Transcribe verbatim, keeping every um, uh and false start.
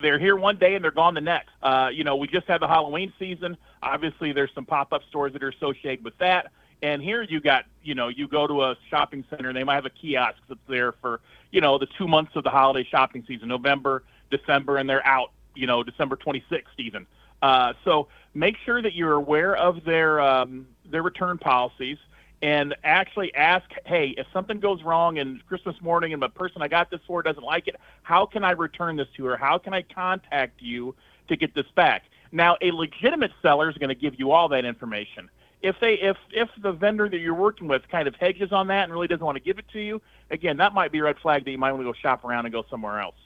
they're here one day and they're gone the next. Uh, you know, we just had the Halloween season. Obviously, there's some pop-up stores that are associated with that. And here you got, you know, you go to a shopping center and they might have a kiosk that's there for, you know, the two months of the holiday shopping season, November, December, and they're out, you know, December twenty-sixth even. Uh, so make sure that you're aware of their um, their return policies and actually ask, hey, if something goes wrong in Christmas morning and the person I got this for doesn't like it, how can I return this to her? How can I contact you to get this back? Now, a legitimate seller is going to give you all that information. If they, if if the vendor that you're working with kind of hedges on that and really doesn't want to give it to you, again, that might be a red flag that you might want to go shop around and go somewhere else.